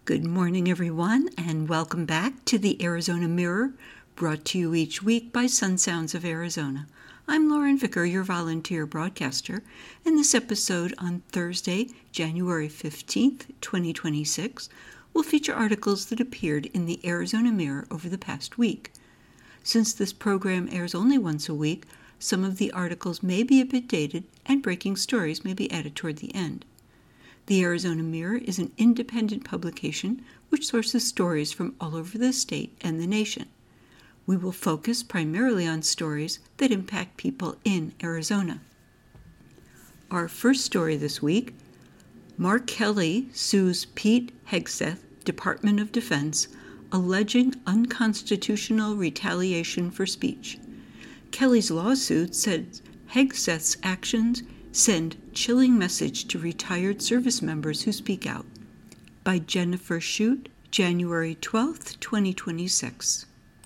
Good morning, everyone, and welcome back to the Arizona Mirror, brought to you each week by Sun Sounds of Arizona. I'm Lauren Vicker, your volunteer broadcaster, and this episode on Thursday, January 15th, 2026, will feature articles that appeared in the Arizona Mirror over the past week. Since this program airs only once a week, some of the articles may be a bit dated, and breaking stories may be added toward the end. The Arizona Mirror is an independent publication which sources stories from all over the state and the nation. We will focus primarily on stories that impact people in Arizona. Our first story this week, Mark Kelly sues Pete Hegseth, Department of Defense, alleging unconstitutional retaliation for speech. Kelly's lawsuit said Hegseth's actions send chilling message to retired service members who speak out. By Jennifer Shute, January 12, 2026.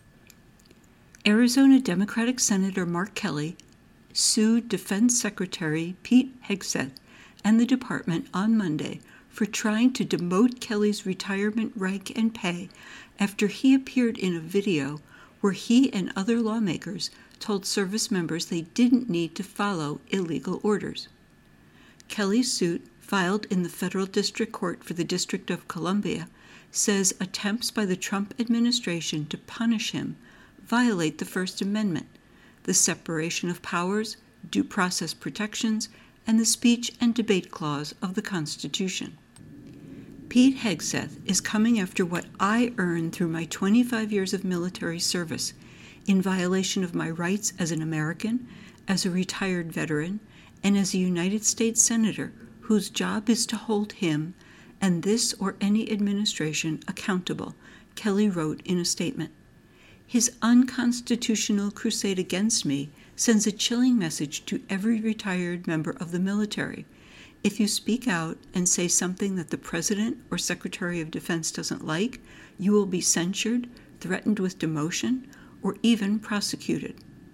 Arizona Democratic Senator Mark Kelly sued Defense Secretary Pete Hegseth and the department on Monday for trying to demote Kelly's retirement rank and pay after he appeared in a video where he and other lawmakers told service members they didn't need to follow illegal orders. Kelly's suit, filed in the Federal District Court for the District of Columbia, says attempts by the Trump administration to punish him violate the First Amendment, the separation of powers, due process protections, and the speech and debate clause of the Constitution. Pete Hegseth is coming after what I earned through my 25 years of military service, in violation of my rights as an American, as a retired veteran, and as a United States Senator whose job is to hold him and this or any administration accountable, Kelly wrote in a statement. His unconstitutional crusade against me sends a chilling message to every retired member of the military. If you speak out and say something that the President or Secretary of Defense doesn't like, you will be censured, threatened with demotion, or even prosecuted.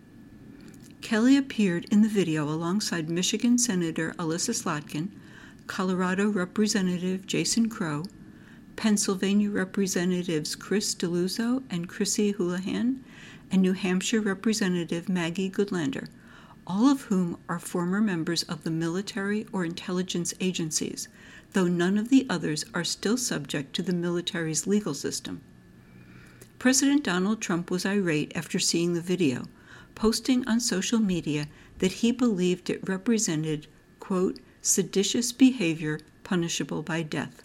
Kelly appeared in the video alongside Michigan Senator Elissa Slotkin, Colorado Representative Jason Crow, Pennsylvania Representatives Chris Deluzzo and Chrissy Houlihan, and New Hampshire Representative Maggie Goodlander, all of whom are former members of the military or intelligence agencies, though none of the others are still subject to the military's legal system. President Donald Trump was irate after seeing the video, posting on social media that he believed it represented, quote, seditious behavior punishable by death.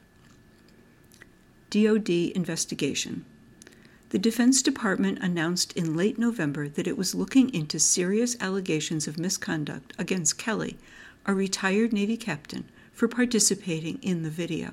DoD investigation. The Defense Department announced in late November that it was looking into serious allegations of misconduct against Kelly, a retired Navy captain, for participating in the video.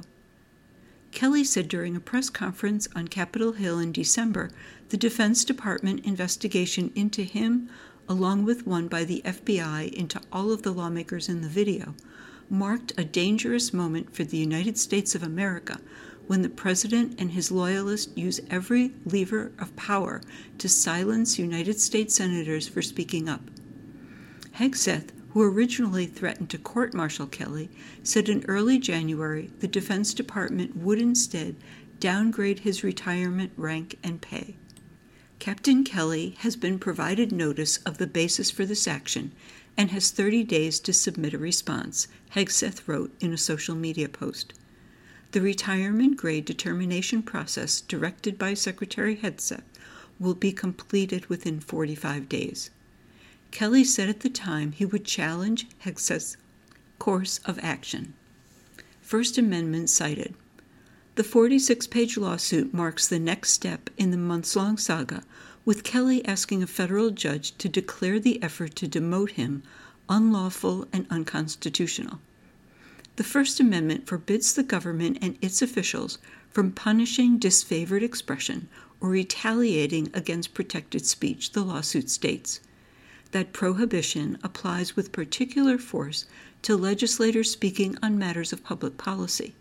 Kelly said during a press conference on Capitol Hill in December, the Defense Department investigation into him, along with one by the FBI into all of the lawmakers in the video, marked a dangerous moment for the United States of America when the President and his loyalists use every lever of power to silence United States senators for speaking up. Hegseth, who originally threatened to court-martial Kelly, said in early January the Defense Department would instead downgrade his retirement rank and pay. Captain Kelly has been provided notice of the basis for this action and has 30 days to submit a response, Hegseth wrote in a social media post. The retirement grade determination process directed by Secretary Hegseth will be completed within 45 days. Kelly said at the time he would challenge Hegseth's course of action. First Amendment cited. The 46-page lawsuit marks the next step in the months-long saga, with Kelly asking a federal judge to declare the effort to demote him unlawful and unconstitutional. The First Amendment forbids the government and its officials from punishing disfavored expression or retaliating against protected speech, the lawsuit states. That prohibition applies with particular force to legislators speaking on matters of public policy.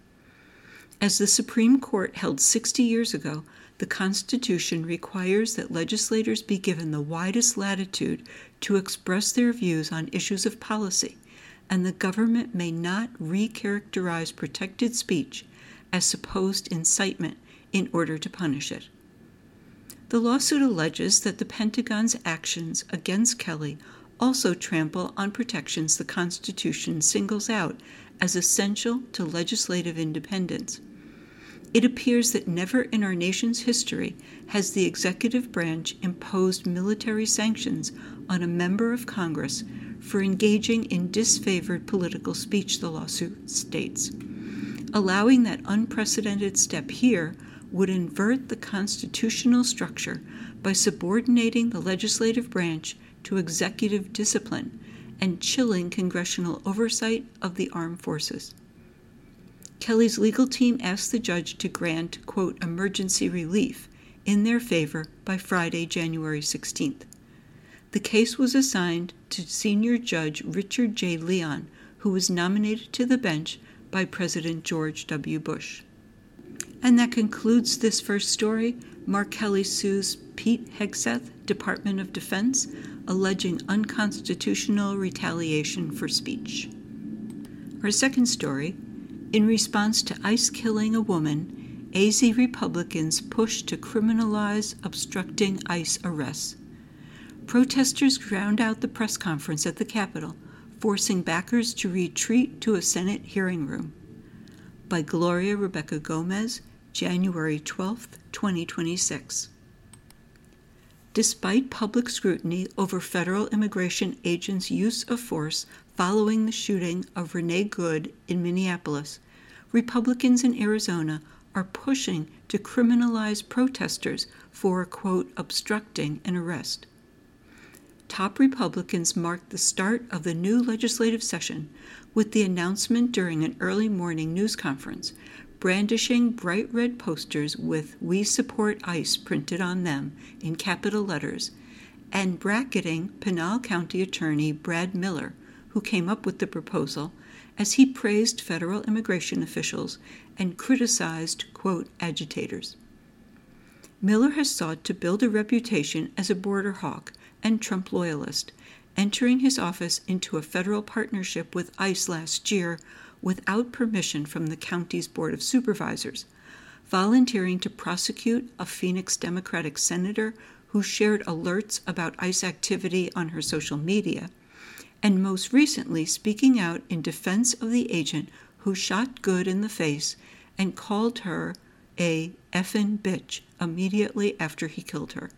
As the Supreme Court held 60 years ago, the Constitution requires that legislators be given the widest latitude to express their views on issues of policy, and the government may not recharacterize protected speech as supposed incitement in order to punish it. The lawsuit alleges that the Pentagon's actions against Kelly also trample on protections the Constitution singles out as essential to legislative independence. It appears that never in our nation's history has the executive branch imposed military sanctions on a member of Congress for engaging in disfavored political speech, the lawsuit states. Allowing that unprecedented step here would invert the constitutional structure by subordinating the legislative branch to executive discipline and chilling congressional oversight of the armed forces. Kelly's legal team asked the judge to grant, quote, emergency relief in their favor by Friday, January 16th. The case was assigned to senior judge Richard J. Leon, who was nominated to the bench by President George W. Bush. And that concludes this first story. Mark Kelly sues Pete Hegseth, Department of Defense, alleging unconstitutional retaliation for speech. Our second story, in response to ICE killing a woman, AZ Republicans push to criminalize obstructing ICE arrests. Protesters drowned out the press conference at the Capitol, forcing backers to retreat to a Senate hearing room. By Gloria Rebecca Gomez, January 12, 2026. Despite public scrutiny over federal immigration agents' use of force following the shooting of Renee Good in Minneapolis, Republicans in Arizona are pushing to criminalize protesters for, quote, obstructing an arrest. Top Republicans marked the start of the new legislative session with the announcement during an early morning news conference, brandishing bright red posters with "We Support ICE" printed on them in capital letters, and bracketing Pinal County Attorney Brad Miller, who came up with the proposal, as he praised federal immigration officials and criticized, quote, agitators. Miller has sought to build a reputation as a border hawk and Trump loyalist, entering his office into a federal partnership with ICE last year without permission from the county's Board of Supervisors, volunteering to prosecute a Phoenix Democratic senator who shared alerts about ICE activity on her social media, and most recently speaking out in defense of the agent who shot Good in the face and called her a effin' bitch immediately after he killed her.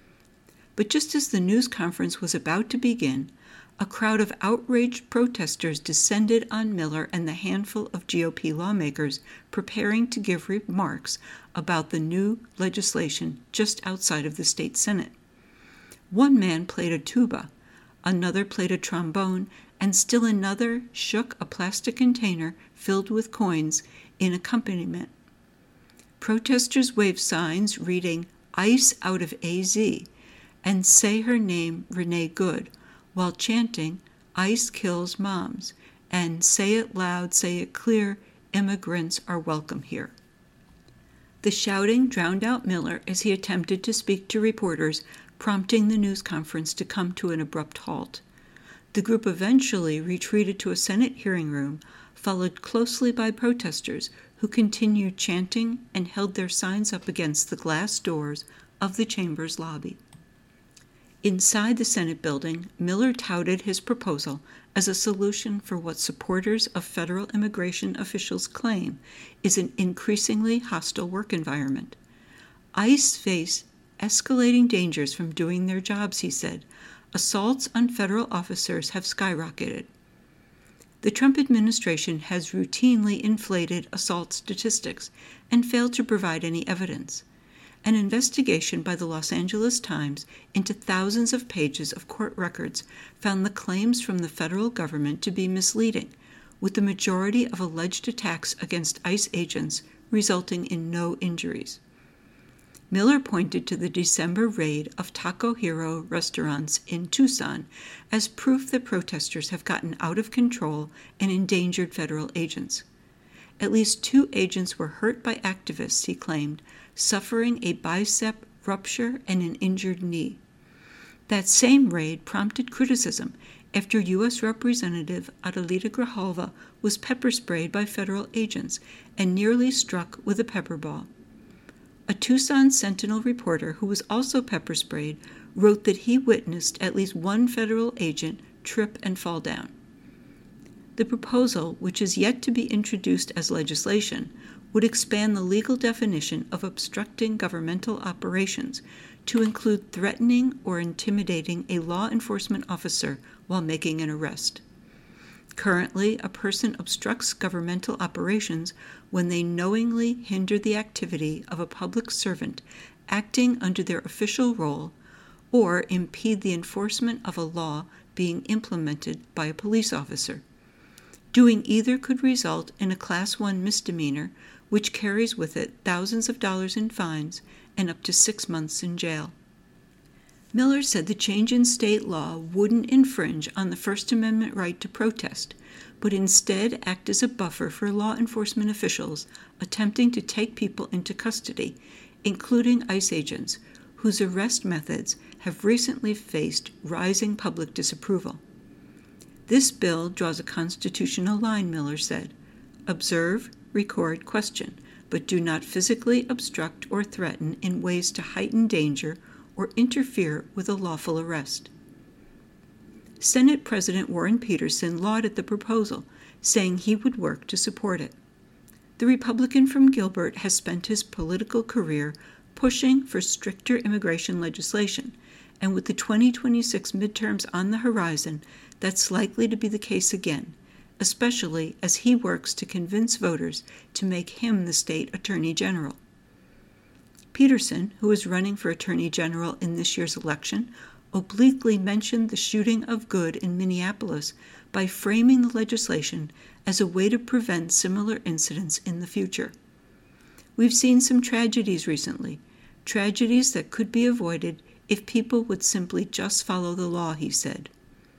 But just as the news conference was about to begin, a crowd of outraged protesters descended on Miller and the handful of GOP lawmakers preparing to give remarks about the new legislation just outside of the state Senate. One man played a tuba, another played a trombone, and still another shook a plastic container filled with coins in accompaniment. Protesters waved signs reading "ICE out of AZ" and "Say her name, Renee Good," while chanting "ICE kills moms" and "Say it loud, say it clear, immigrants are welcome here." The shouting drowned out Miller as he attempted to speak to reporters, prompting the news conference to come to an abrupt halt. The group eventually retreated to a Senate hearing room, followed closely by protesters who continued chanting and held their signs up against the glass doors of the chamber's lobby. Inside the Senate building, Miller touted his proposal as a solution for what supporters of federal immigration officials claim is an increasingly hostile work environment. ICE face escalating dangers from doing their jobs, he said. Assaults on federal officers have skyrocketed. The Trump administration has routinely inflated assault statistics and failed to provide any evidence. An investigation by the Los Angeles Times into thousands of pages of court records found the claims from the federal government to be misleading, with the majority of alleged attacks against ICE agents resulting in no injuries. Miller pointed to the December raid of Taco Hero restaurants in Tucson as proof that protesters have gotten out of control and endangered federal agents. At least 2 agents were hurt by activists, he claimed, suffering a bicep rupture and an injured knee. That same raid prompted criticism after U.S. Representative Adelita Grijalva was pepper sprayed by federal agents and nearly struck with a pepper ball. A Tucson Sentinel reporter who was also pepper sprayed wrote that he witnessed at least one federal agent trip and fall down. The proposal, which is yet to be introduced as legislation, would expand the legal definition of obstructing governmental operations to include threatening or intimidating a law enforcement officer while making an arrest. Currently, a person obstructs governmental operations when they knowingly hinder the activity of a public servant acting under their official role or impede the enforcement of a law being implemented by a police officer. Doing either could result in a Class 1 misdemeanor, which carries with it thousands of dollars in fines and up to 6 months in jail. Miller said the change in state law wouldn't infringe on the First Amendment right to protest, but instead act as a buffer for law enforcement officials attempting to take people into custody, including ICE agents, whose arrest methods have recently faced rising public disapproval. This bill draws a constitutional line, Miller said. Observe, record, question, but do not physically obstruct or threaten in ways to heighten danger or interfere with a lawful arrest. Senate President Warren Peterson lauded the proposal, saying he would work to support it. The Republican from Gilbert has spent his political career pushing for stricter immigration legislation, and with the 2026 midterms on the horizon, that's likely to be the case again, especially as he works to convince voters to make him the state attorney general. Peterson, who is running for attorney general in this year's election, obliquely mentioned the shooting of Good in Minneapolis by framing the legislation as a way to prevent similar incidents in the future. We've seen some tragedies recently, tragedies that could be avoided if people would simply just follow the law, he said.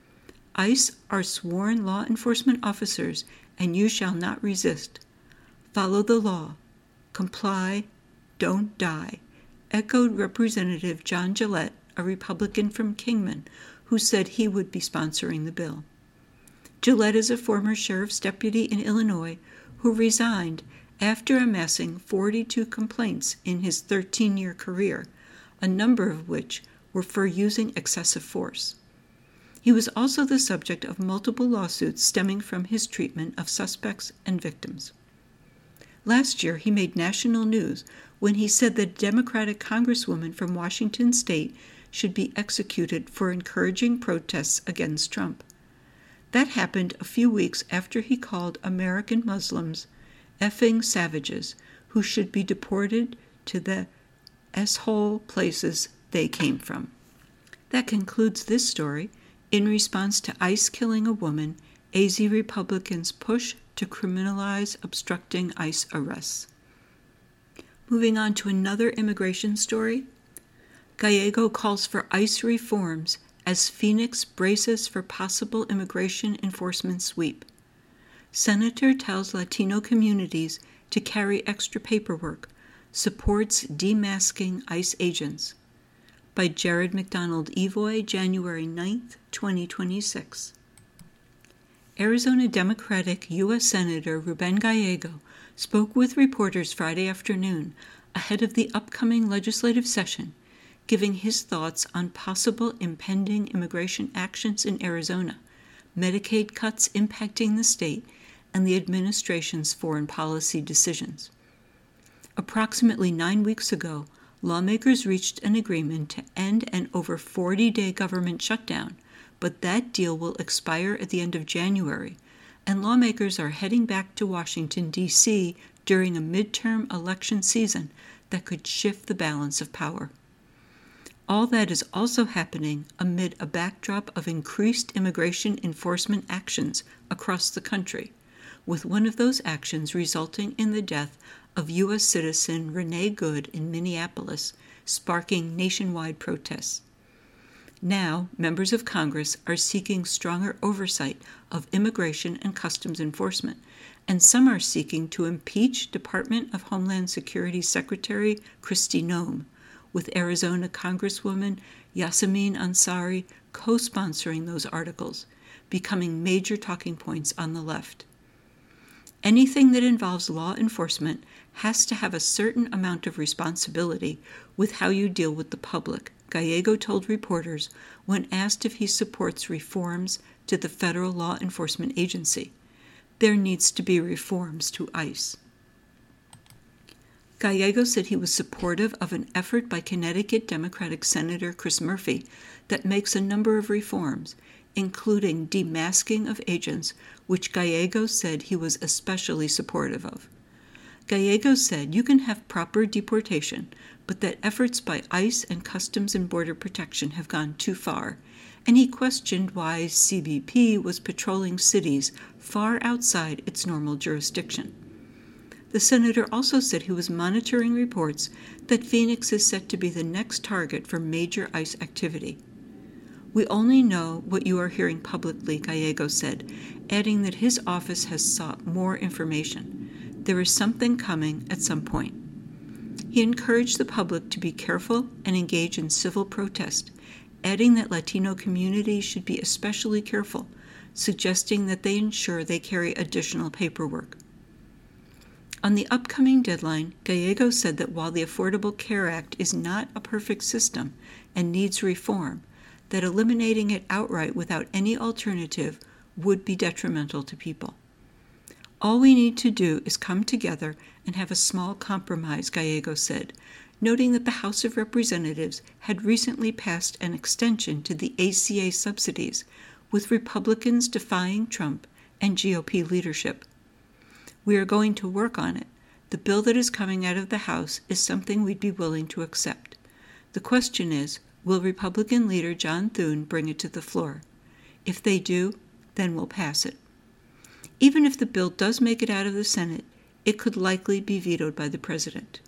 ICE are sworn law enforcement officers, and you shall not resist. Follow the law. Comply. Don't die, echoed Representative John Gillette, a Republican from Kingman, who said he would be sponsoring the bill. Gillette is a former sheriff's deputy in Illinois who resigned after amassing 42 complaints in his 13-year career, a number of which were for using excessive force. He was also the subject of multiple lawsuits stemming from his treatment of suspects and victims. Last year, he made national news when he said that a Democratic congresswoman from Washington state should be executed for encouraging protests against Trump. That happened a few weeks after he called American Muslims effing savages who should be deported to the s-hole places they came from. That concludes this story. In response to ICE killing a woman, AZ Republicans push to criminalize obstructing ICE arrests. Moving on to another immigration story. Gallego calls for ICE reforms as Phoenix braces for possible immigration enforcement sweep. Senator tells Latino communities to carry extra paperwork, supports demasking ICE agents. By Jared McDonald Evoy, January 9, 2026. Arizona Democratic U.S. Senator Ruben Gallego spoke with reporters Friday afternoon ahead of the upcoming legislative session, giving his thoughts on possible impending immigration actions in Arizona, Medicaid cuts impacting the state, and the administration's foreign policy decisions. Approximately 9 weeks ago, lawmakers reached an agreement to end an over 40-day government shutdown, but that deal will expire at the end of January, and lawmakers are heading back to Washington, D.C. during a midterm election season that could shift the balance of power. All that is also happening amid a backdrop of increased immigration enforcement actions across the country, with one of those actions resulting in the death of U.S. citizen Renee Good in Minneapolis, sparking nationwide protests. Now, members of Congress are seeking stronger oversight of immigration and customs enforcement, and some are seeking to impeach Department of Homeland Security Secretary Kristi Noem, with Arizona Congresswoman Yasamin Ansari co-sponsoring those articles, becoming major talking points on the left. Anything that involves law enforcement has to have a certain amount of responsibility with how you deal with the public, Gallego told reporters when asked if he supports reforms to the federal law enforcement agency. There needs to be reforms to ICE. Gallego said he was supportive of an effort by Connecticut Democratic Senator Chris Murphy that makes a number of reforms, including demasking of agents, which Gallego said he was especially supportive of. Gallego said you can have proper deportation, but that efforts by ICE and Customs and Border Protection have gone too far, and he questioned why CBP was patrolling cities far outside its normal jurisdiction. The senator also said he was monitoring reports that Phoenix is set to be the next target for major ICE activity. We only know what you are hearing publicly, Gallego said, adding that his office has sought more information. There is something coming at some point. He encouraged the public to be careful and engage in civil protest, adding that Latino communities should be especially careful, suggesting that they ensure they carry additional paperwork. On the upcoming deadline, Gallego said that while the Affordable Care Act is not a perfect system and needs reform, that eliminating it outright without any alternative would be detrimental to people. All we need to do is come together and have a small compromise, Gallego said, noting that the House of Representatives had recently passed an extension to the ACA subsidies, with Republicans defying Trump and GOP leadership. We are going to work on it. The bill that is coming out of the House is something we'd be willing to accept. The question is, will Republican leader John Thune bring it to the floor? If they do, then we'll pass it. Even if the bill does make it out of the Senate, it could likely be vetoed by the president.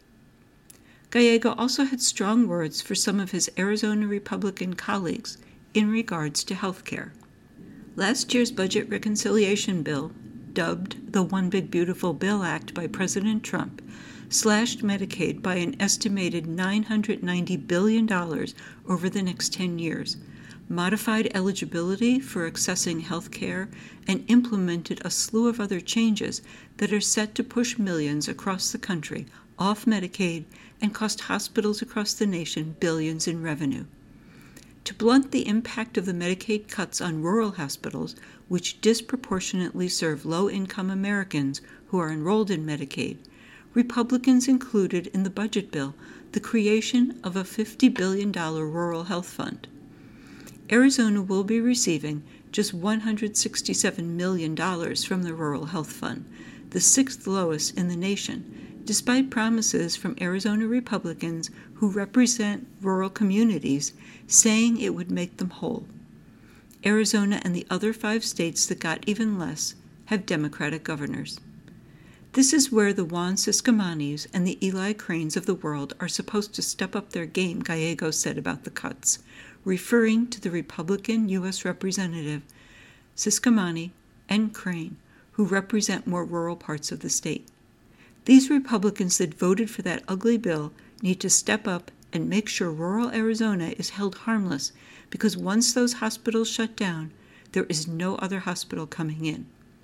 Gallego also had strong words for some of his Arizona Republican colleagues in regards to health care. Last year's budget reconciliation bill, dubbed the One Big Beautiful Bill Act by President Trump, slashed Medicaid by an estimated $990 billion over the next 10 years, modified eligibility for accessing health care, and implemented a slew of other changes that are set to push millions across the country off Medicaid and cost hospitals across the nation billions in revenue. To blunt the impact of the Medicaid cuts on rural hospitals, which disproportionately serve low-income Americans who are enrolled in Medicaid, Republicans included in the budget bill the creation of a $50 billion rural health fund. Arizona will be receiving just $167 million from the Rural Health Fund, the sixth lowest in the nation, despite promises from Arizona Republicans who represent rural communities saying it would make them whole. Arizona and the other 5 states that got even less have Democratic governors. This is where the Juan Ciscomanis and the Eli Cranes of the world are supposed to step up their game, Gallego said about the cuts, referring to the Republican U.S. Representative Ciscomani and Crane, who represent more rural parts of the state. These Republicans that voted for that ugly bill need to step up and make sure rural Arizona is held harmless, because once those hospitals shut down, there is no other hospital coming in.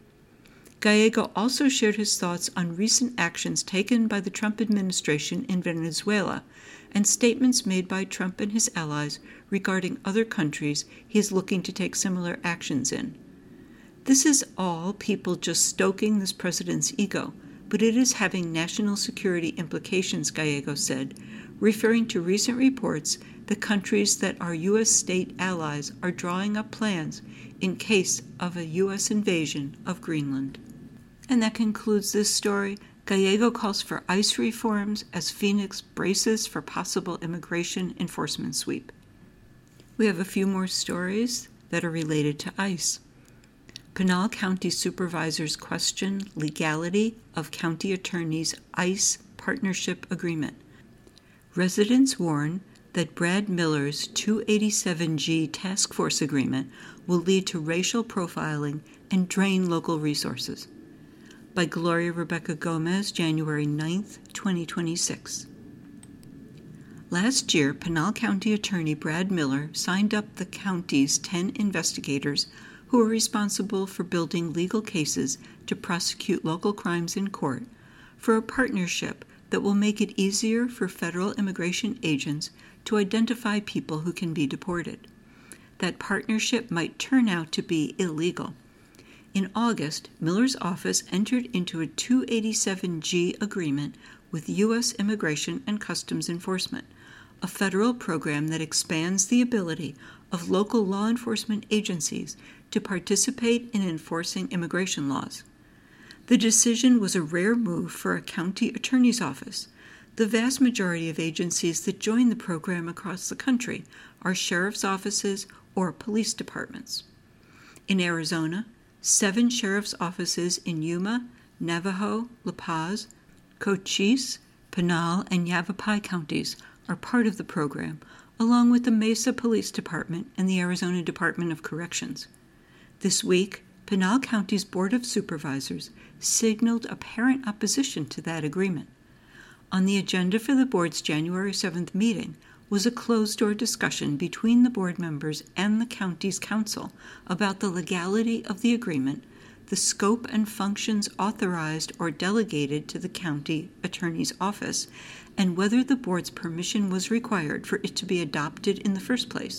Gallego also shared his thoughts on recent actions taken by the Trump administration in Venezuela and statements made by Trump and his allies regarding other countries he is looking to take similar actions in. This is all people just stoking this president's ego, but it is having national security implications, Gallego said, referring to recent reports that countries that are U.S. state allies are drawing up plans in case of a U.S. invasion of Greenland. And that concludes this story. Gallego calls for ICE reforms as Phoenix braces for possible immigration enforcement sweep. We have a few more stories that are related to ICE. Pinal County supervisors question legality of county attorney's ICE partnership agreement. Residents warn that Brad Miller's 287G task force agreement will lead to racial profiling and drain local resources. By Gloria Rebecca Gomez, January 9, 2026. Last year, Pinal County Attorney Brad Miller signed up the county's 10 investigators who who are responsible for building legal cases to prosecute local crimes in court, for a partnership that will make it easier for federal immigration agents to identify people who can be deported. That partnership might turn out to be illegal. In August, Miller's office entered into a 287G agreement with U.S. Immigration and Customs Enforcement, a federal program that expands the ability of local law enforcement agencies to participate in enforcing immigration laws. The decision was a rare move for a county attorney's office. The vast majority of agencies that join the program across the country are sheriff's offices or police departments. In Arizona, 7 sheriff's offices in Yuma, Navajo, La Paz, Cochise, Pinal, and Yavapai counties are part of the program, along with the Mesa Police Department and the Arizona Department of Corrections. This week, Pinal County's Board of Supervisors signaled apparent opposition to that agreement. On the agenda for the board's January 7th meeting was a closed-door discussion between the board members and the county's council about the legality of the agreement, the scope and functions authorized or delegated to the county attorney's office, and whether the board's permission was required for it to be adopted in the first place.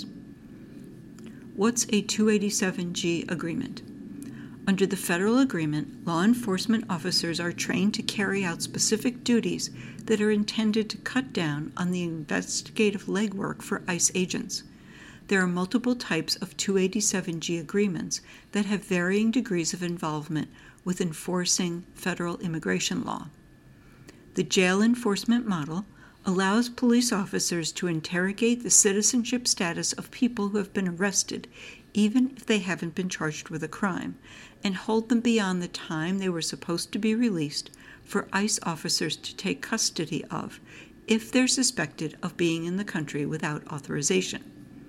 What's a 287G agreement? Under the federal agreement, law enforcement officers are trained to carry out specific duties that are intended to cut down on the investigative legwork for ICE agents. There are multiple types of 287G agreements that have varying degrees of involvement with enforcing federal immigration law. The jail enforcement model allows police officers to interrogate the citizenship status of people who have been arrested, even if they haven't been charged with a crime, and hold them beyond the time they were supposed to be released for ICE officers to take custody of if they're suspected of being in the country without authorization.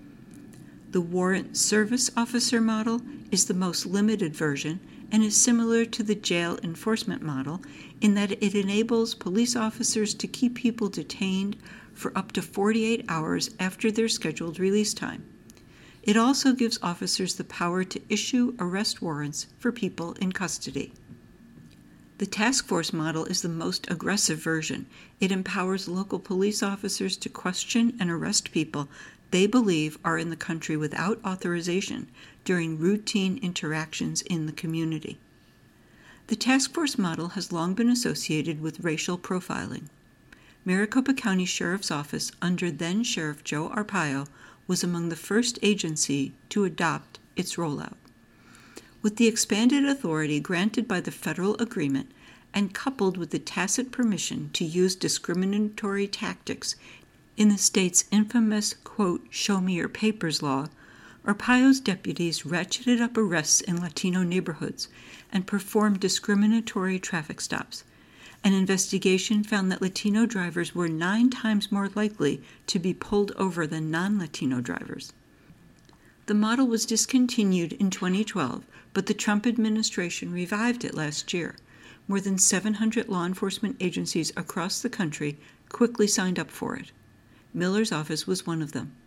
The warrant service officer model is the most limited version and is similar to the jail enforcement model in that it enables police officers to keep people detained for up to 48 hours after their scheduled release time. It also gives officers the power to issue arrest warrants for people in custody. The task force model is the most aggressive version. It empowers local police officers to question and arrest people they believe are in the country without authorization during routine interactions in the community. The task force model has long been associated with racial profiling. Maricopa County Sheriff's Office under then-Sheriff Joe Arpaio was among the first agency to adopt its rollout. With the expanded authority granted by the federal agreement and coupled with the tacit permission to use discriminatory tactics in the state's infamous, quote, "show me your papers" law, Arpaio's deputies ratcheted up arrests in Latino neighborhoods and performed discriminatory traffic stops. An investigation found that Latino drivers were 9 times more likely to be pulled over than non-Latino drivers. The model was discontinued in 2012, but the Trump administration revived it last year. More than 700 law enforcement agencies across the country quickly signed up for it. Miller's office was one of them.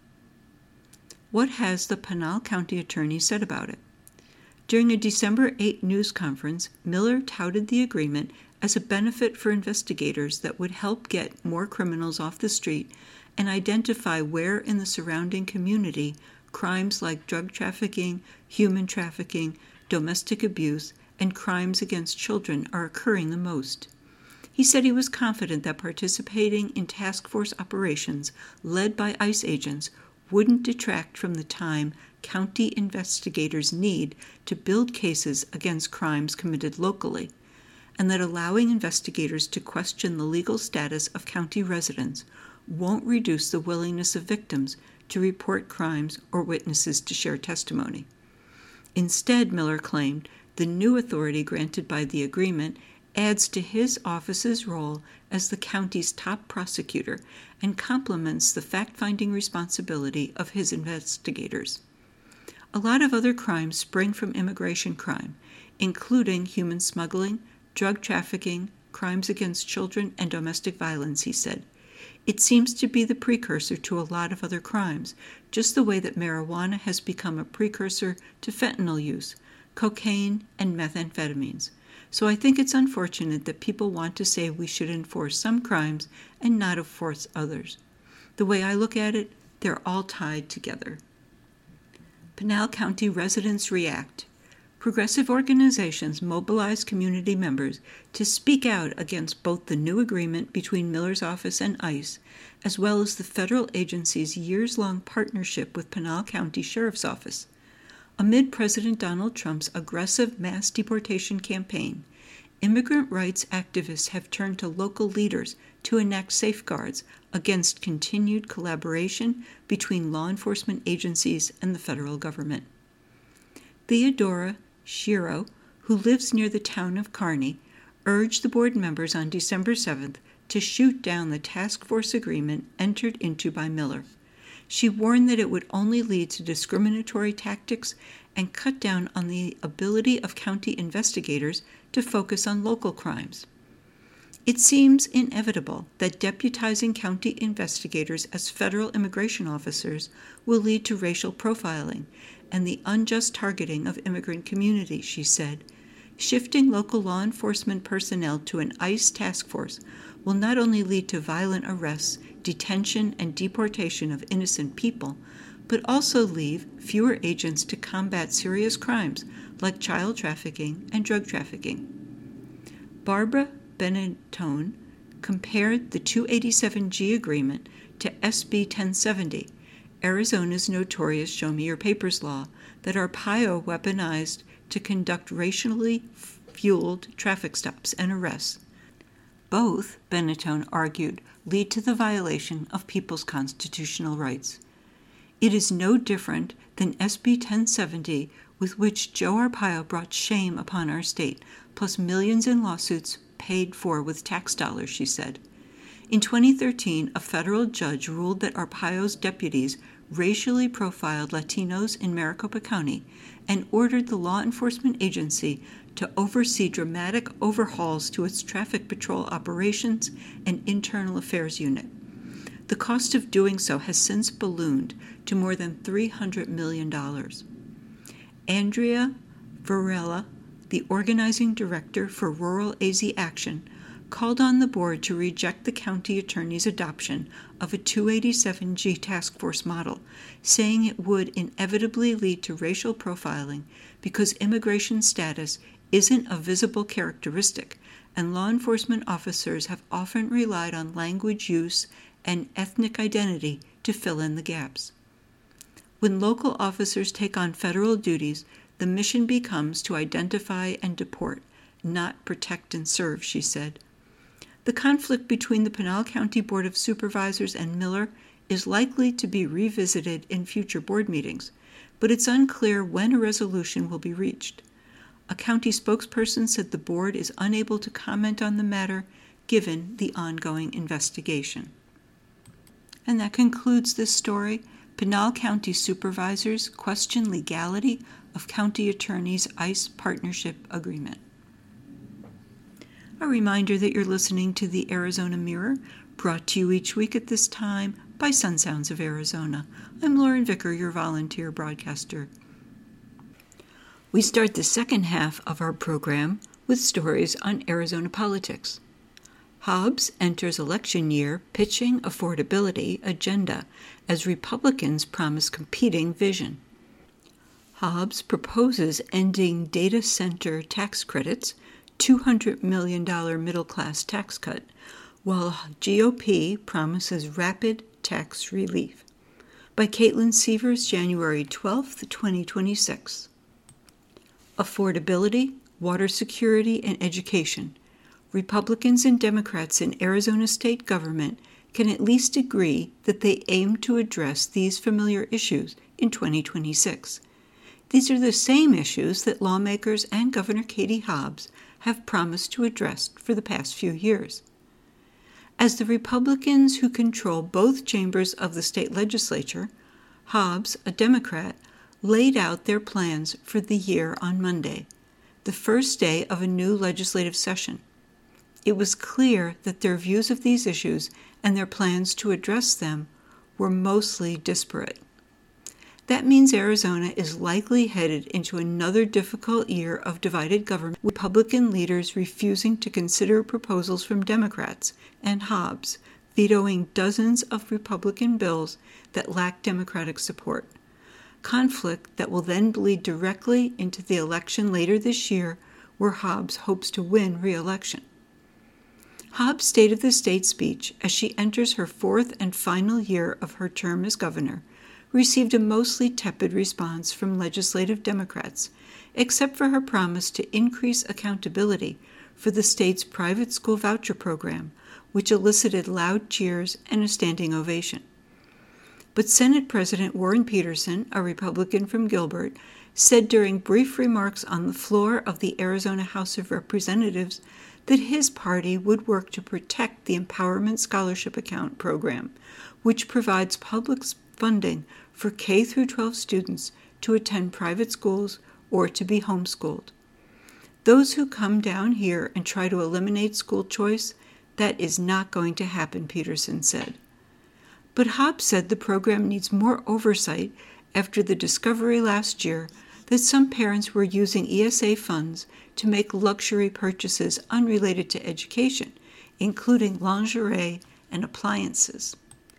What has the Pinal County Attorney said about it? During a December 8 news conference, Miller touted the agreement as a benefit for investigators that would help get more criminals off the street and identify where in the surrounding community crimes like drug trafficking, human trafficking, domestic abuse, and crimes against children are occurring the most. He said he was confident that participating in task force operations led by ICE agents wouldn't detract from the time county investigators need to build cases against crimes committed locally, and that allowing investigators to question the legal status of county residents won't reduce the willingness of victims to report crimes or witnesses to share testimony. Instead, Miller claimed, the new authority granted by the agreement adds to his office's role as the county's top prosecutor and complements the fact-finding responsibility of his investigators. A lot of other crimes spring from immigration crime, including human smuggling, drug trafficking, crimes against children, and domestic violence, he said. It seems to be the precursor to a lot of other crimes, just the way that marijuana has become a precursor to fentanyl use, cocaine, and methamphetamines. So I think it's unfortunate that people want to say we should enforce some crimes and not enforce others. The way I look at it, they're all tied together. Pinal County residents react. Progressive organizations mobilize community members to speak out against both the new agreement between Miller's office and ICE, as well as the federal agency's years-long partnership with Pinal County Sheriff's Office. Amid President Donald Trump's aggressive mass deportation campaign, immigrant rights activists have turned to local leaders to enact safeguards against continued collaboration between law enforcement agencies and the federal government. Theodora Shiro, who lives near the town of Kearney, urged the board members on December 7th to shoot down the task force agreement entered into by Miller. She warned that it would only lead to discriminatory tactics and cut down on the ability of county investigators to focus on local crimes. It seems inevitable that deputizing county investigators as federal immigration officers will lead to racial profiling and the unjust targeting of immigrant communities, she said. Shifting local law enforcement personnel to an ICE task force will not only lead to violent arrests, detention, and deportation of innocent people, but also leave fewer agents to combat serious crimes like child trafficking and drug trafficking. Barbara Benetone compared the 287G agreement to SB 1070, Arizona's notorious Show Me Your Papers law that Arpaio weaponized to conduct racially fueled traffic stops and arrests. Both, Benetone argued, lead to the violation of people's constitutional rights. It is no different than SB 1070, with which Joe Arpaio brought shame upon our state, plus millions in lawsuits paid for with tax dollars, she said. In 2013, a federal judge ruled that Arpaio's deputies racially profiled Latinos in Maricopa County and ordered the law enforcement agency to oversee dramatic overhauls to its traffic patrol operations and internal affairs unit. The cost of doing so has since ballooned to more than $300 million. Andrea Varela, the organizing director for Rural AZ Action, called on the board to reject the county attorney's adoption of a 287G task force model, saying it would inevitably lead to racial profiling because immigration status isn't a visible characteristic, and law enforcement officers have often relied on language use and ethnic identity to fill in the gaps. When local officers take on federal duties, the mission becomes to identify and deport, not protect and serve, she said. The conflict between the Pinal County Board of Supervisors and Miller is likely to be revisited in future board meetings, but it's unclear when a resolution will be reached. A county spokesperson said the board is unable to comment on the matter given the ongoing investigation. And that concludes this story. Pinal County supervisors question legality of county attorney's ICE partnership agreement. A reminder that you're listening to the Arizona Mirror, brought to you each week at this time by Sun Sounds of Arizona. I'm Lauren Vicker, your volunteer broadcaster. We start the second half of our program with stories on Arizona politics. Hobbs enters election year pitching affordability agenda as Republicans promise competing vision. Hobbs proposes ending data center tax credits, $200 million middle-class tax cut, while GOP promises rapid tax relief. By Caitlin Sievers, January 12, 2026. Affordability, water security, and education. Republicans and Democrats in Arizona state government can at least agree that they aim to address these familiar issues in 2026. These are the same issues that lawmakers and Governor Katie Hobbs have promised to address for the past few years. As the Republicans who control both chambers of the state legislature, Hobbs, a Democrat, laid out their plans for the year on Monday, the first day of a new legislative session. it was clear that their views of these issues and their plans to address them were mostly disparate. That means Arizona is likely headed into another difficult year of divided government, with Republican leaders refusing to consider proposals from Democrats, and Hobbs vetoing dozens of Republican bills that lack Democratic support. Conflict that will then bleed directly into the election later this year, where Hobbs hopes to win re-election. Hobbs' State of the State speech, as she enters her fourth and final year of her term as governor, received a mostly tepid response from legislative Democrats, except for her promise to increase accountability for the state's private school voucher program, which elicited loud cheers and a standing ovation. But Senate President Warren Peterson, a Republican from Gilbert, said during brief remarks on the floor of the Arizona House of Representatives that his party would work to protect the Empowerment Scholarship Account program, which provides public funding for K-12 students to attend private schools or to be homeschooled. Those who come down here and try to eliminate school choice, that is not going to happen, Peterson said. But Hobbs said the program needs more oversight after the discovery last year that some parents were using ESA funds to make luxury purchases unrelated to education, including lingerie and appliances.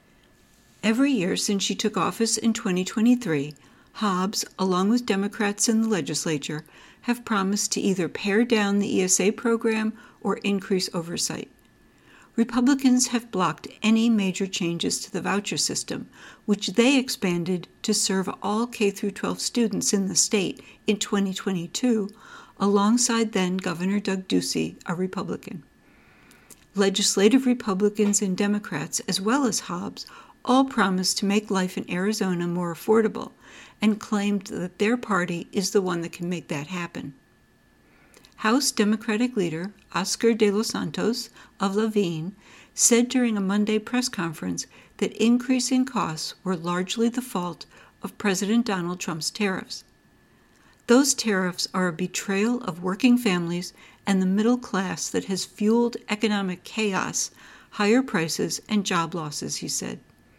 Every year since she took office in 2023, Hobbs, along with Democrats in the legislature, have promised to either pare down the ESA program or increase oversight. Republicans have blocked any major changes to the voucher system, which they expanded to serve all K-12 students in the state in 2022, alongside then-Governor Doug Ducey, a Republican. Legislative Republicans and Democrats, as well as Hobbs, all promised to make life in Arizona more affordable and claimed that their party is the one that can make that happen. House Democratic leader Oscar de los Santos of Laveen said during a Monday press conference that increasing costs were largely the fault of President Donald Trump's tariffs. Those tariffs are a betrayal of working families and the middle class that has fueled economic chaos, higher prices, and job losses, he said.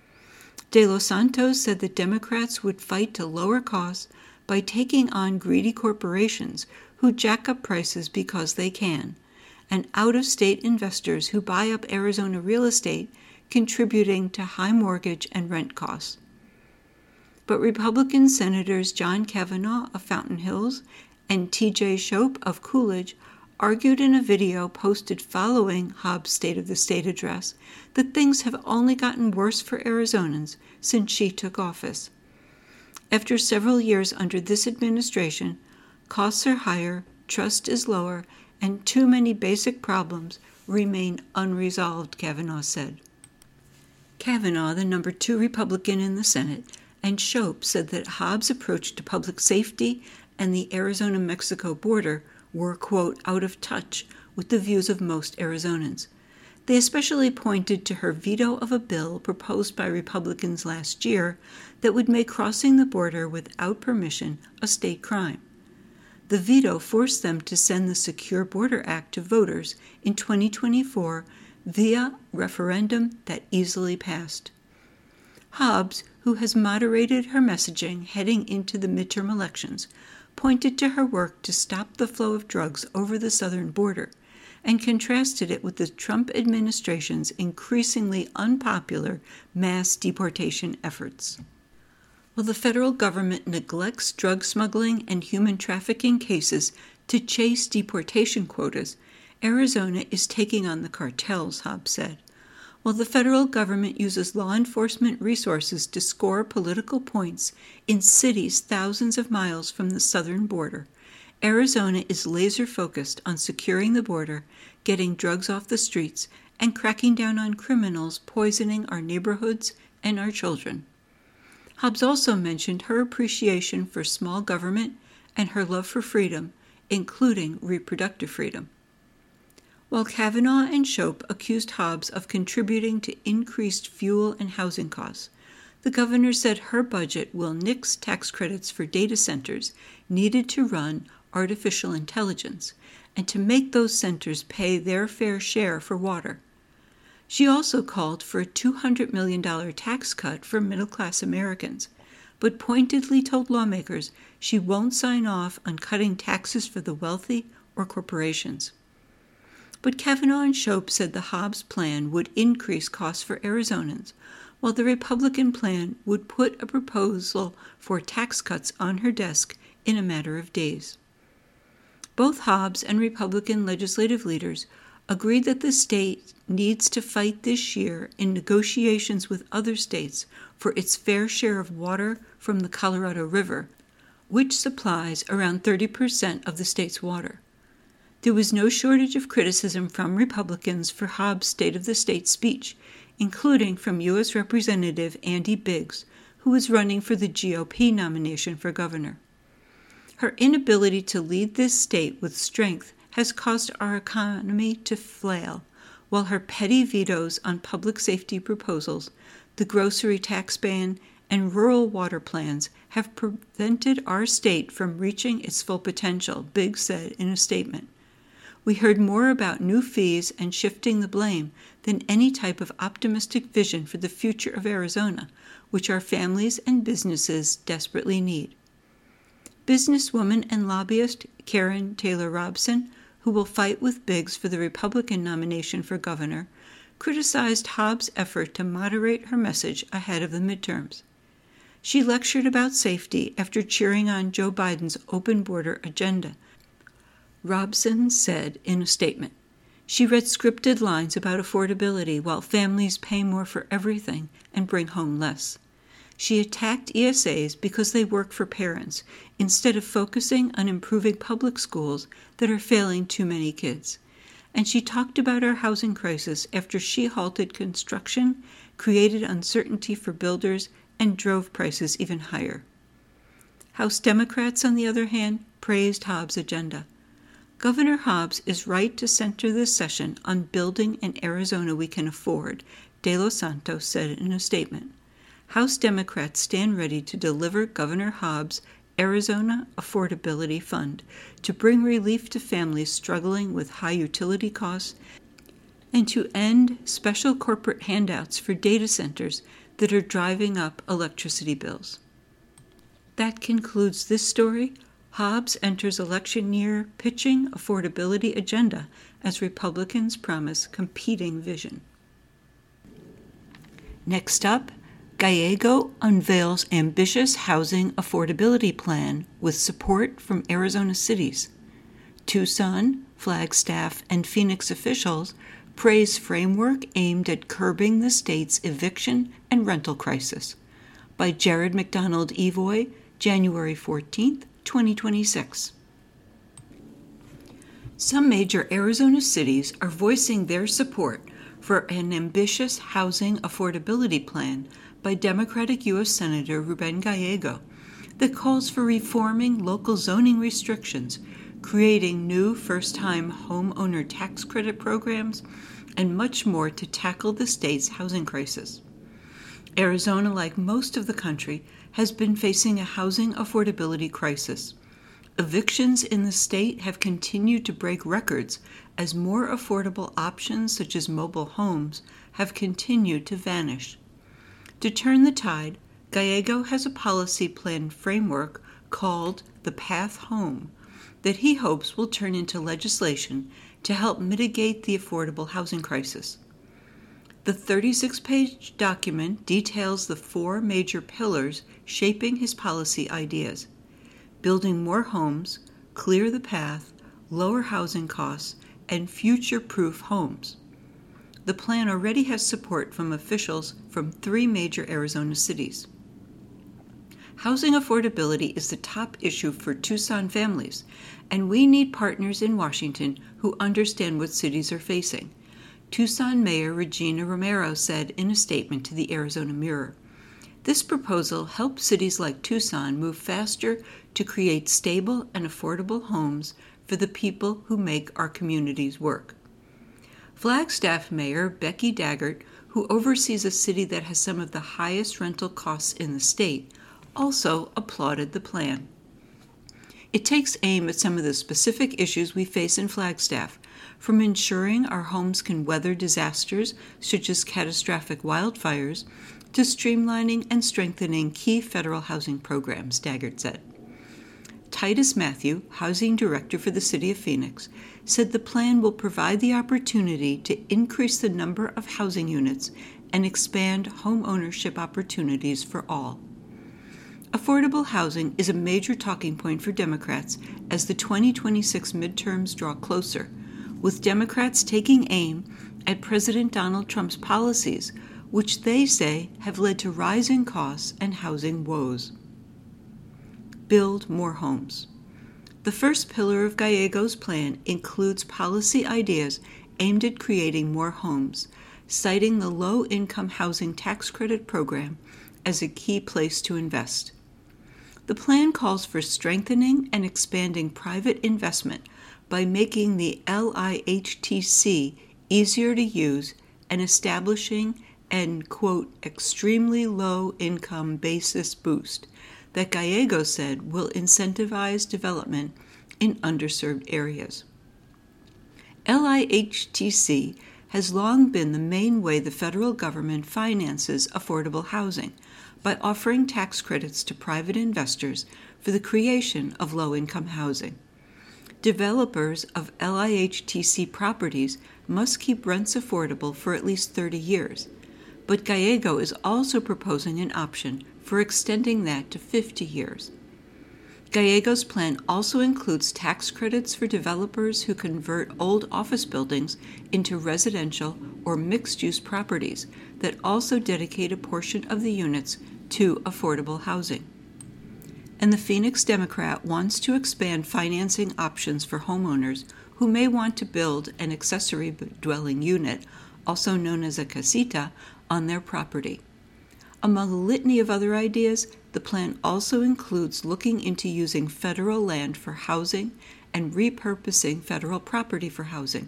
De los Santos said that Democrats would fight to lower costs by taking on greedy corporations who jack up prices because they can, and out-of-state investors who buy up Arizona real estate, contributing to high mortgage and rent costs. But Republican Senators John Kavanaugh of Fountain Hills and T.J. Shope of Coolidge argued in a video posted following Hobbs' State of the State address that things have only gotten worse for Arizonans since she took office. After several years under this administration, costs are higher, trust is lower, and too many basic problems remain unresolved, Kavanaugh said. Kavanaugh, the number 2 Republican in the Senate, and Shope said that Hobbs' approach to public safety and the Arizona-Mexico border were, quote, out of touch with the views of most Arizonans. They especially pointed to her veto of a bill proposed by Republicans last year that would make crossing the border without permission a state crime. The veto forced them to send the Secure Border Act to voters in 2024 via referendum that easily passed. Hobbs, who has moderated her messaging heading into the midterm elections, pointed to her work to stop the flow of drugs over the southern border and contrasted it with the Trump administration's increasingly unpopular mass deportation efforts. While the federal government neglects drug smuggling and human trafficking cases to chase deportation quotas, Arizona is taking on the cartels, Hobbs said. While the federal government uses law enforcement resources to score political points in cities thousands of miles from the southern border, Arizona is laser-focused on securing the border, getting drugs off the streets, and cracking down on criminals poisoning our neighborhoods and our children. Hobbs also mentioned her appreciation for small government and her love for freedom, including reproductive freedom. While Kavanaugh and Shope accused Hobbs of contributing to increased fuel and housing costs, the governor said her budget will nix tax credits for data centers needed to run artificial intelligence and to make those centers pay their fair share for water. She also called for a $200 million tax cut for middle-class Americans, but pointedly told lawmakers she won't sign off on cutting taxes for the wealthy or corporations. But Kavanaugh and Shope said the Hobbs plan would increase costs for Arizonans, while the Republican plan would put a proposal for tax cuts on her desk in a matter of days. Both Hobbs and Republican legislative leaders agreed that the state needs to fight this year in negotiations with other states for its fair share of water from the Colorado River, which supplies around 30% of the state's water. There was no shortage of criticism from Republicans for Hobbs' State of the State speech, including from U.S. Representative Andy Biggs, who was running for the GOP nomination for governor. Her inability to lead this state with strength has caused our economy to flail, while her petty vetoes on public safety proposals, the grocery tax ban, and rural water plans have prevented our state from reaching its full potential, Biggs said in a statement. We heard more about new fees and shifting the blame than any type of optimistic vision for the future of Arizona, which our families and businesses desperately need. Businesswoman and lobbyist Karen Taylor Robson, who will fight with Biggs for the Republican nomination for governor, criticized Hobbs' effort to moderate her message ahead of the midterms. She lectured about safety after cheering on Joe Biden's open border agenda. Robson said in a statement, she read scripted lines about affordability while families pay more for everything and bring home less. She attacked ESAs because they work for parents instead of focusing on improving public schools that are failing too many kids. And she talked about our housing crisis after she halted construction, created uncertainty for builders, and drove prices even higher. House Democrats, on the other hand, praised Hobbs' agenda. Governor Hobbs is right to center this session on building an Arizona we can afford, De Los Santos said in a statement. House Democrats stand ready to deliver Governor Hobbs' Arizona Affordability Fund to bring relief to families struggling with high utility costs and to end special corporate handouts for data centers that are driving up electricity bills. That concludes this story. Hobbs enters election year pitching affordability agenda as Republicans promise competing vision. Next up, Gallego unveils ambitious housing affordability plan with support from Arizona cities. Tucson, Flagstaff, and Phoenix officials praise framework aimed at curbing the state's eviction and rental crisis. By Jared McDonald Evoy, January 14th, 2026. Some major Arizona cities are voicing their support for an ambitious housing affordability plan by Democratic U.S. Senator Ruben Gallego that calls for reforming local zoning restrictions, creating new first-time homeowner tax credit programs, and much more to tackle the state's housing crisis. Arizona, like most of the country, has been facing a housing affordability crisis. Evictions in the state have continued to break records as more affordable options such as mobile homes have continued to vanish. To turn the tide, Gallego has a policy plan framework called the Path Home that he hopes will turn into legislation to help mitigate the affordable housing crisis. The 36-page document details the 4 major pillars shaping his policy ideas: building more homes, clear the path, lower housing costs, and future-proof homes. The plan already has support from officials from 3 major Arizona cities. Housing affordability is the top issue for Tucson families, and we need partners in Washington who understand what cities are facing. Tucson Mayor Regina Romero said in a statement to the Arizona Mirror. This proposal helps cities like Tucson move faster to create stable and affordable homes for the people who make our communities work. Flagstaff Mayor Becky Daggert, who oversees a city that has some of the highest rental costs in the state, also applauded the plan. It takes aim at some of the specific issues we face in Flagstaff, from ensuring our homes can weather disasters such as catastrophic wildfires to streamlining and strengthening key federal housing programs, Daggett said. Titus Matthew, Housing Director for the City of Phoenix, said the plan will provide the opportunity to increase the number of housing units and expand home ownership opportunities for all. Affordable housing is a major talking point for Democrats as the 2026 midterms draw closer, with Democrats taking aim at President Donald Trump's policies, which they say have led to rising costs and housing woes. Build more homes. The first pillar of Gallegos' plan includes policy ideas aimed at creating more homes, citing the Low-Income Housing Tax Credit Program as a key place to invest. The plan calls for strengthening and expanding private investment by making the LIHTC easier to use and establishing an, quote, extremely low income basis boost that Gallegos said will incentivize development in underserved areas. LIHTC has long been the main way the federal government finances affordable housing by offering tax credits to private investors for the creation of low-income housing. Developers of LIHTC properties must keep rents affordable for at least 30 years, but Gallego is also proposing an option for extending that to 50 years. Gallego's plan also includes tax credits for developers who convert old office buildings into residential or mixed-use properties that also dedicate a portion of the units to affordable housing. And the Phoenix Democrat wants to expand financing options for homeowners who may want to build an accessory dwelling unit, also known as a casita, on their property. Among a litany of other ideas, the plan also includes looking into using federal land for housing and repurposing federal property for housing.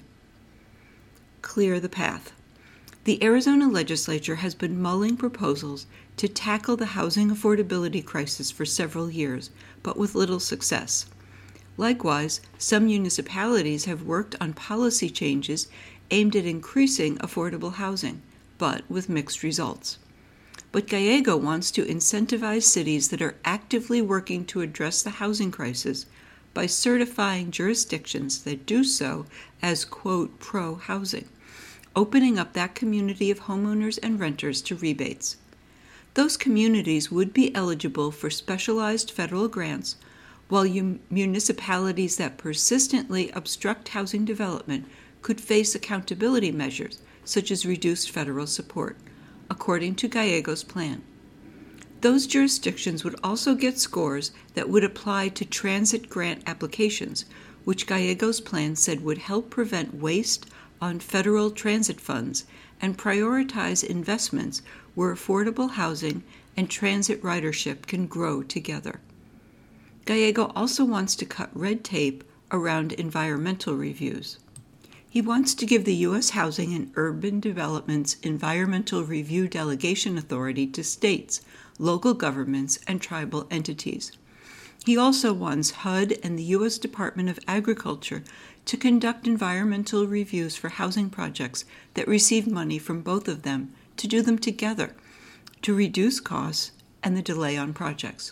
Clear the path. The Arizona legislature has been mulling proposals to tackle the housing affordability crisis for several years, but with little success. Likewise, some municipalities have worked on policy changes aimed at increasing affordable housing, but with mixed results. But Gallego wants to incentivize cities that are actively working to address the housing crisis by certifying jurisdictions that do so as, quote, pro-housing, opening up that community of homeowners and renters to rebates. Those communities would be eligible for specialized federal grants, while municipalities that persistently obstruct housing development could face accountability measures, such as reduced federal support, according to Gallego's plan. Those jurisdictions would also get scores that would apply to transit grant applications, which Gallego's plan said would help prevent waste on federal transit funds and prioritize investments where affordable housing and transit ridership can grow together. Gallego also wants to cut red tape around environmental reviews. He wants to give the U.S. Housing and Urban Development's Environmental Review Delegation Authority to states, local governments, and tribal entities. He also wants HUD and the U.S. Department of Agriculture to conduct environmental reviews for housing projects that receive money from both of them to do them together to reduce costs and the delay on projects.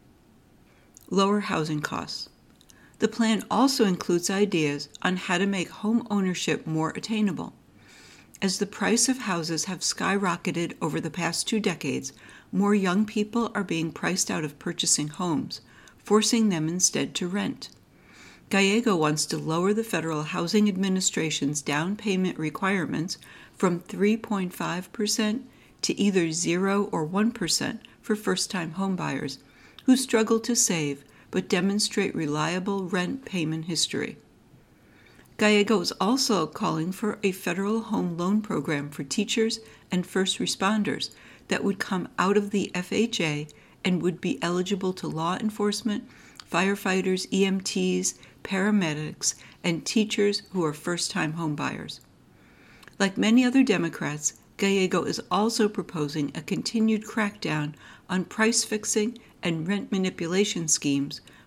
Lower housing costs. The plan also includes ideas on how to make home ownership more attainable. As the price of houses have skyrocketed over the past 2 decades, more young people are being priced out of purchasing homes, forcing them instead to rent. Gallego wants to lower the Federal Housing Administration's down payment requirements from 3.5% to either 0 or 1% for first-time homebuyers who struggle to save but demonstrate reliable rent payment history. Gallego is also calling for a federal home loan program for teachers and first responders that would come out of the FHA and would be eligible to law enforcement, firefighters, EMTs, paramedics, and teachers who are first-time homebuyers. Like many other Democrats, Gallego is also proposing a continued crackdown on price fixing and rent manipulation schemes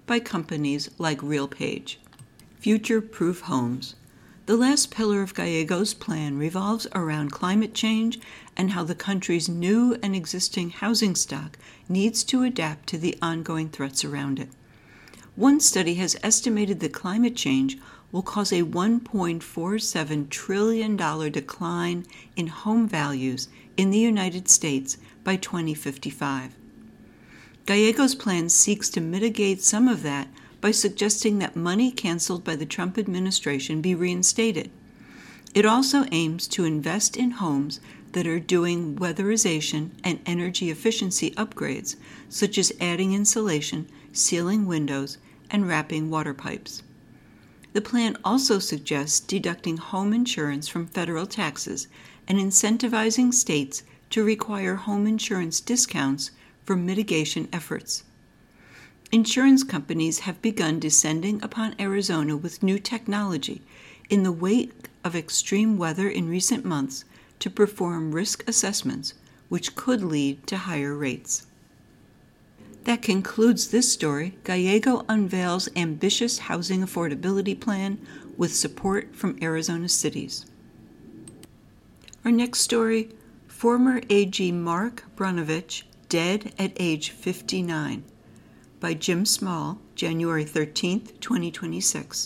by companies like RealPage. Future-proof homes. The last pillar of Gallego's plan revolves around climate change and how the country's new and existing housing stock needs to adapt to the ongoing threats around it. One study has estimated that climate change will cause a $1.47 trillion decline in home values in the United States by 2055. Gallego's plan seeks to mitigate some of that by suggesting that money canceled by the Trump administration be reinstated. It also aims to invest in homes that are doing weatherization and energy efficiency upgrades, such as adding insulation, sealing windows, and wrapping water pipes. The plan also suggests deducting home insurance from federal taxes and incentivizing states to require home insurance discounts for mitigation efforts. Insurance companies have begun descending upon Arizona with new technology in the wake of extreme weather in recent months to perform risk assessments, which could lead to higher rates. That concludes this story. Gallego unveils ambitious housing affordability plan with support from Arizona cities. Our next story, former AG Mark Brnovich, dead at age 59, by Jim Small, January 13, 2026.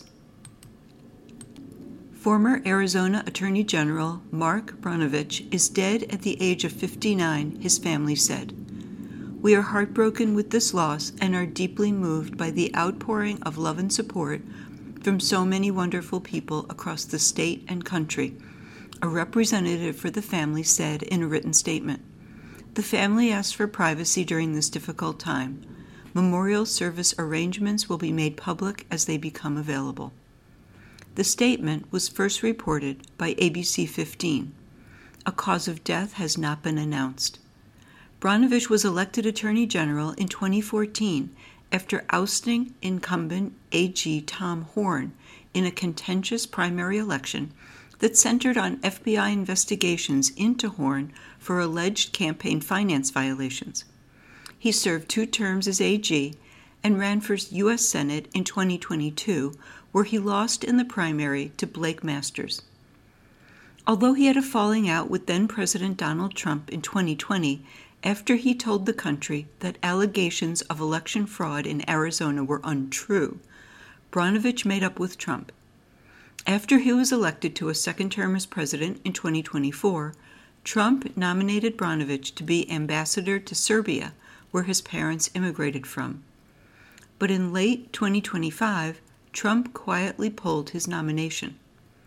Former Arizona Attorney General Mark Brnovich is dead at the age of 59, his family said. We are heartbroken with this loss and are deeply moved by the outpouring of love and support from so many wonderful people across the state and country, a representative for the family said in a written statement. The family asked for privacy during this difficult time. Memorial service arrangements will be made public as they become available. The statement was first reported by ABC 15. A cause of death has not been announced. Brnovich was elected Attorney General in 2014 after ousting incumbent AG Tom Horne in a contentious primary election that centered on FBI investigations into Horne for alleged campaign finance violations. He served 2 terms as AG and ran for U.S. Senate in 2022, where he lost in the primary to Blake Masters. Although he had a falling out with then-President Donald Trump in 2020 after he told the country that allegations of election fraud in Arizona were untrue, Brnovich made up with Trump. After he was elected to a second term as president in 2024, Trump nominated Brnovich to be ambassador to Serbia, where his parents immigrated from. But in late 2025, Trump quietly pulled his nomination.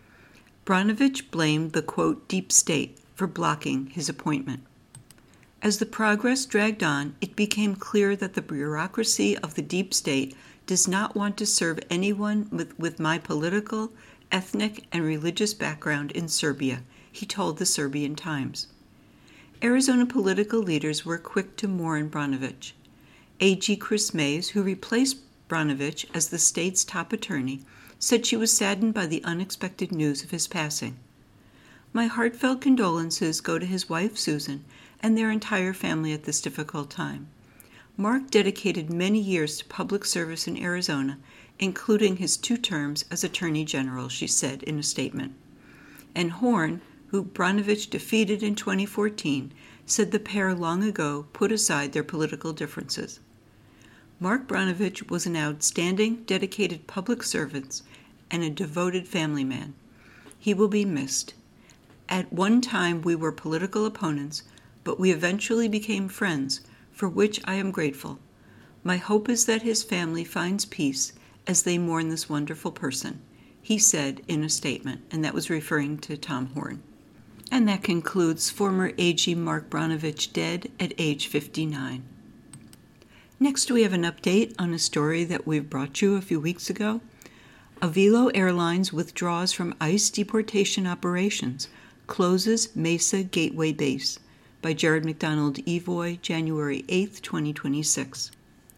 Brnovich blamed the, quote, deep state for blocking his appointment. As the progress dragged on, it became clear that the bureaucracy of the deep state does not want to serve anyone with my political, ethnic, and religious background in Serbia, he told the Serbian Times. Arizona political leaders were quick to mourn Brnovich. AG Chris Mays, who replaced Brnovich as the state's top attorney, said she was saddened by the unexpected news of his passing. My heartfelt condolences go to his wife Susan and their entire family at this difficult time. Mark dedicated many years to public service in Arizona, including his 2 terms as Attorney General, she said in a statement. And Horne, who Brnovich defeated in 2014, said the pair long ago put aside their political differences. Mark Brnovich was an outstanding, dedicated public servant and a devoted family man. He will be missed. At one time we were political opponents, but we eventually became friends, for which I am grateful. My hope is that his family finds peace as they mourn this wonderful person, he said in a statement, and that was referring to Tom Horne. And that concludes former AG Mark Brnovich, dead at age 59. Next, we have an update on a story that we brought you a few weeks ago. Avelo Airlines withdraws from ICE deportation operations, closes Mesa Gateway Base, by Jared McDonald Evoy, January 8, 2026.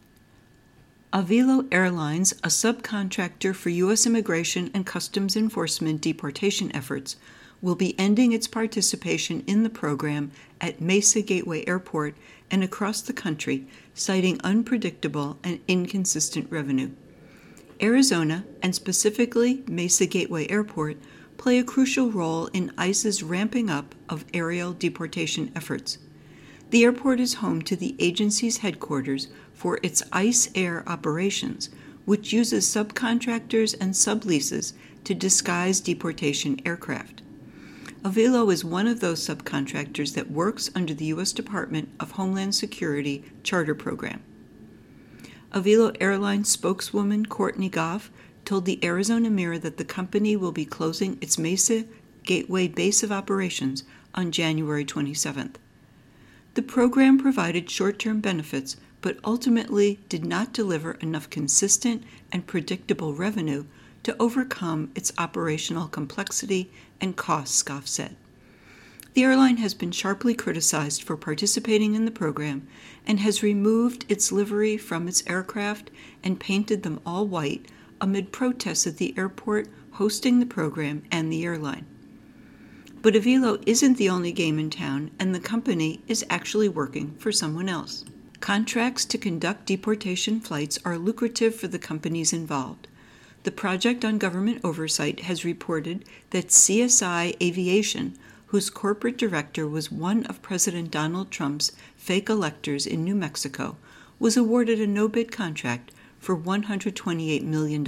Avelo Airlines, a subcontractor for U.S. Immigration and Customs Enforcement deportation efforts, will be ending its participation in the program at Mesa Gateway Airport and across the country, citing unpredictable and inconsistent revenue. Arizona, and specifically Mesa Gateway Airport, play a crucial role in ICE's ramping up of aerial deportation efforts. The airport is home to the agency's headquarters for its ICE Air operations, which uses subcontractors and subleases to disguise deportation aircraft. Avelo is one of those subcontractors that works under the U.S. Department of Homeland Security charter program. Avelo Airlines spokeswoman Courtney Goff told the Arizona Mirror that the company will be closing its Mesa Gateway base of operations on January 27th. The program provided short-term benefits, but ultimately did not deliver enough consistent and predictable revenue to overcome its operational complexity and costs, Goff said. The airline has been sharply criticized for participating in the program and has removed its livery from its aircraft and painted them all white amid protests at the airport hosting the program and the airline. But Avelo isn't the only game in town, and the company is actually working for someone else. Contracts to conduct deportation flights are lucrative for the companies involved. The Project on Government Oversight has reported that CSI Aviation, whose corporate director was one of President Donald Trump's fake electors in New Mexico, was awarded a no-bid contract for $128 million.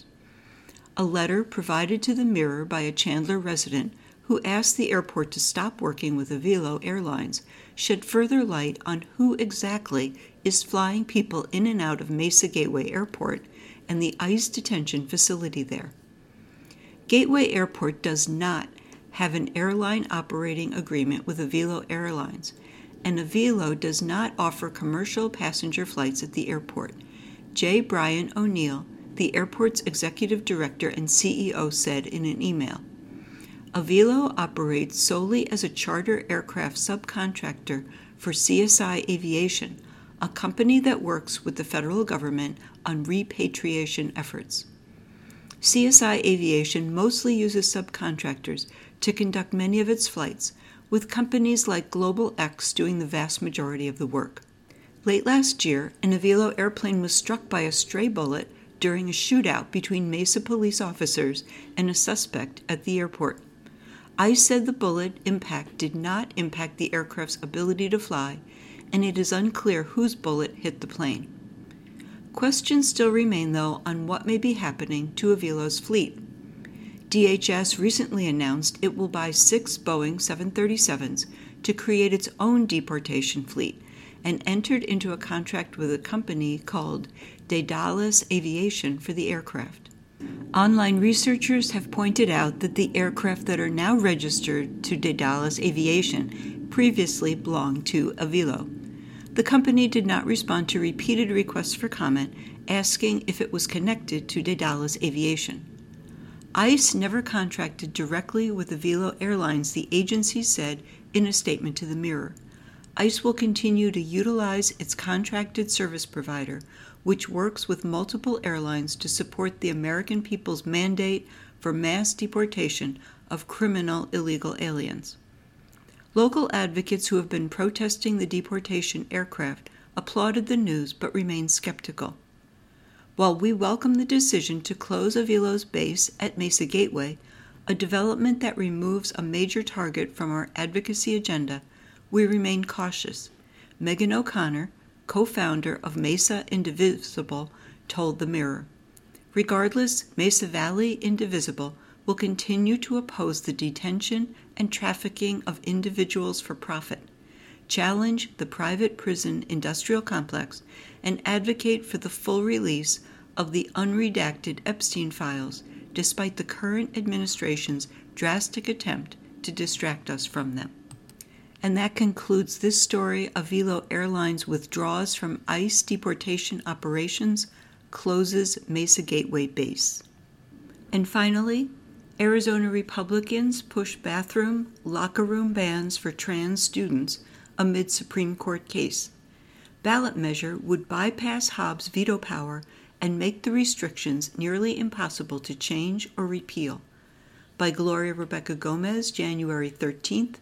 A letter provided to the Mirror by a Chandler resident who asked the airport to stop working with Avelo Airlines shed further light on who exactly is flying people in and out of Mesa Gateway Airport and the ICE detention facility there. Gateway Airport does not have an airline operating agreement with Avelo Airlines, and Avelo does not offer commercial passenger flights at the airport. J. Brian O'Neill, the airport's executive director and CEO, said in an email, Avelo operates solely as a charter aircraft subcontractor for CSI Aviation, a company that works with the federal government on repatriation efforts. CSI Aviation mostly uses subcontractors to conduct many of its flights, with companies like Global X doing the vast majority of the work. Late last year, an Avelo airplane was struck by a stray bullet during a shootout between Mesa police officers and a suspect at the airport. ICE said the bullet impact did not impact the aircraft's ability to fly, and it is unclear whose bullet hit the plane. Questions still remain, though, on what may be happening to Avelo's fleet. DHS recently announced it will buy 6 Boeing 737s to create its own deportation fleet and entered into a contract with a company called Daedalus Aviation for the aircraft. Online researchers have pointed out that the aircraft that are now registered to Daedalus Aviation previously belonged to Avelo. The company did not respond to repeated requests for comment asking if it was connected to Daedalus Aviation. ICE never contracted directly with Avelo Airlines, the agency said in a statement to the Mirror. ICE will continue to utilize its contracted service provider, which works with multiple airlines to support the American people's mandate for mass deportation of criminal illegal aliens. Local advocates who have been protesting the deportation aircraft applauded the news but remained skeptical. While we welcome the decision to close Avelo's base at Mesa Gateway, a development that removes a major target from our advocacy agenda, we remain cautious. Megan O'Connor, co-founder of Mesa Indivisible, told the Mirror. Regardless, Mesa Valley Indivisible will continue to oppose the detention and trafficking of individuals for profit, challenge the private prison industrial complex, and advocate for the full release of the unredacted Epstein files, despite the current administration's drastic attempt to distract us from them. And that concludes this story. Avelo Airlines withdraws from ICE deportation operations, closes Mesa Gateway base. And finally, Arizona Republicans push bathroom, locker room bans for trans students amid Supreme Court case. Ballot measure would bypass Hobbs' veto power and make the restrictions nearly impossible to change or repeal. by Gloria Rebecca Gomez, January 13,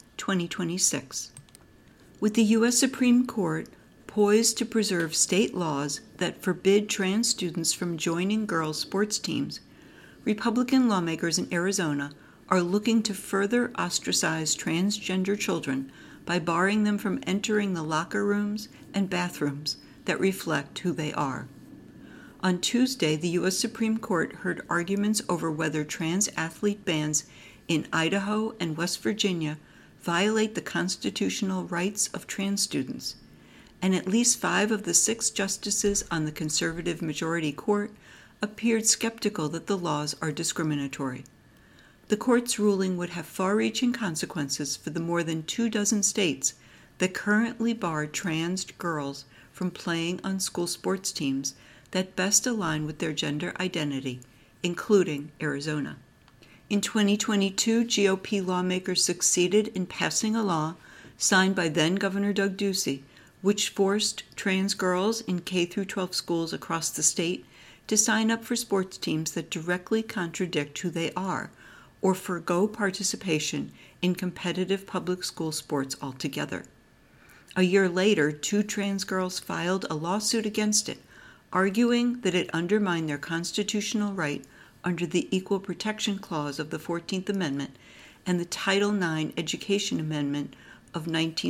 2026. With the U.S. Supreme Court poised to preserve state laws that forbid trans students from joining girls' sports teams, Republican lawmakers in Arizona are looking to further ostracize transgender children by barring them from entering the locker rooms and bathrooms that reflect who they are. On Tuesday, the U.S. Supreme Court heard arguments over whether trans athlete bans in Idaho and West Virginia violate the constitutional rights of trans students, and at least 5 of the 6 justices on the conservative majority court appeared skeptical that the laws are discriminatory. The court's ruling would have far-reaching consequences for the more than 24 states that currently bar trans girls from playing on school sports teams that best align with their gender identity, including Arizona. In 2022, GOP lawmakers succeeded in passing a law signed by then-Governor Doug Ducey, which forced trans girls in K-12 schools across the state to sign up for sports teams that directly contradict who they are, or forego participation in competitive public school sports altogether. A year later, 2 trans girls filed a lawsuit against it, arguing that it undermined their constitutional right under the Equal Protection Clause of the 14th Amendment and the Title IX Education Amendment of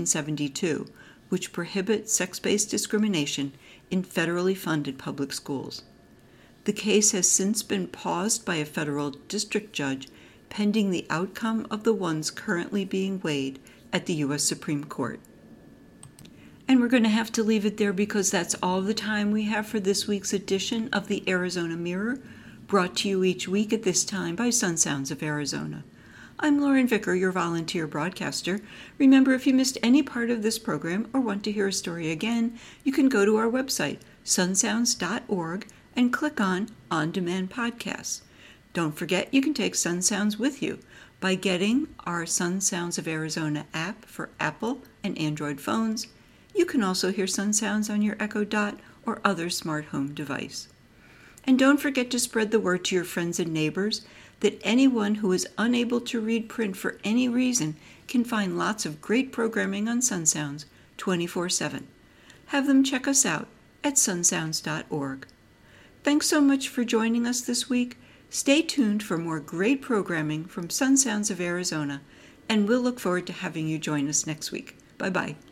1972, which prohibit sex-based discrimination in federally funded public schools. The case has since been paused by a federal district judge pending the outcome of the ones currently being weighed at the U.S. Supreme Court. And we're going to have to leave it there because that's all the time we have for this week's edition of the Arizona Mirror, brought to you each week at this time by Sun Sounds of Arizona. I'm Lauren Vicker, your volunteer broadcaster. Remember, if you missed any part of this program or want to hear a story again, you can go to our website, sunsounds.org, and click On Demand Podcasts. Don't forget you can take Sun Sounds with you by getting our Sun Sounds of Arizona app for Apple and Android phones. You can also hear Sun Sounds on your Echo Dot or other smart home device. And don't forget to spread the word to your friends and neighbors that anyone who is unable to read print for any reason can find lots of great programming on Sun Sounds 24/7. Have them check us out at sunsounds.org. Thanks so much for joining us this week. Stay tuned for more great programming from Sun Sounds of Arizona, and we'll look forward to having you join us next week. Bye-bye.